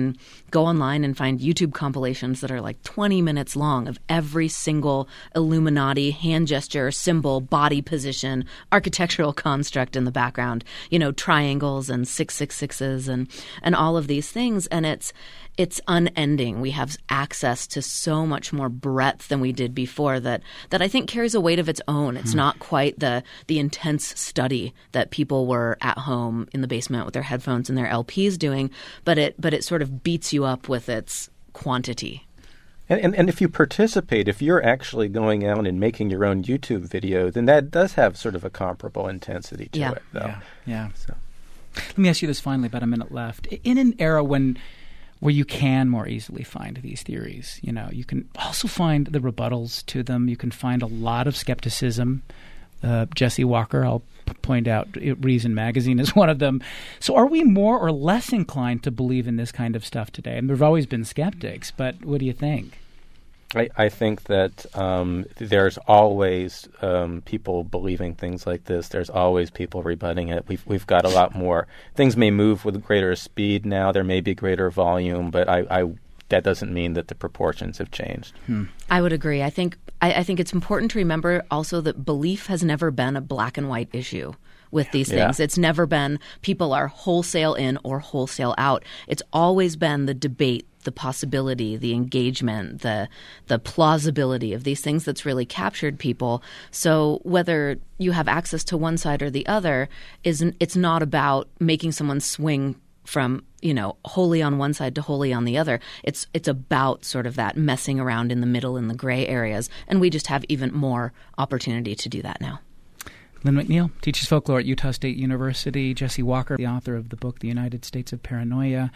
go online and find YouTube compilations that are like twenty minutes long of every single Illuminati hand gesture, symbol, body position, architectural construct in the background, you know, triangles and six six sixes and, and all of these things. And it's it's unending. We have access to so much more breadth than we did before that that I think carries a weight of its own. It's Hmm. not quite the the intense study that people were at home in the basement with their headphones and their L Ps doing, but it but it sort of beats you up with its quantity. And, and and if you participate, if you're actually going out and making your own YouTube video, then that does have sort of a comparable intensity to Yeah. it, though. Yeah. Yeah. So. Let me ask you this finally, about a minute left. In an era when where you can more easily find these theories, you know, you can also find the rebuttals to them. You can find a lot of skepticism. Uh, Jesse Walker, I'll p- point out, Reason Magazine is one of them. So are we more or less inclined to believe in this kind of stuff today? And there have always been skeptics, but what do you think? I, I think that um, there's always um, people believing things like this. There's always people rebutting it. We've we've got a lot more. Things may move with greater speed now. There may be greater volume, but I, I that doesn't mean that the proportions have changed. Hmm. I would agree. I think I, I think it's important to remember also that belief has never been a black and white issue with these Yeah. things. It's never been people are wholesale in or wholesale out. It's always been the debate, the possibility, the engagement, the the plausibility of these things that's really captured people. So whether you have access to one side or the other, isn't it's not about making someone swing from, you know, wholly on one side to wholly on the other. It's it's about sort of that messing around in the middle in the gray areas, and we just have even more opportunity to do that now. Lynn McNeil teaches folklore at Utah State University. Jesse Walker, the author of the book The United States of Paranoia.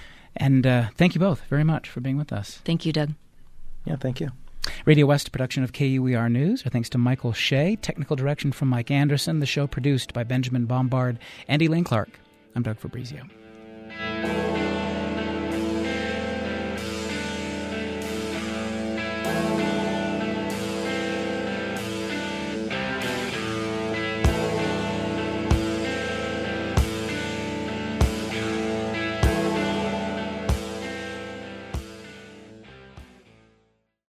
And uh, thank you both very much for being with us. Thank you, Doug. Yeah, thank you. Radio West production of K U E R News. Our thanks to Michael Shea. Technical direction from Mike Anderson. The show produced by Benjamin Bombard and Elaine Clark. I'm Doug Fabrizio.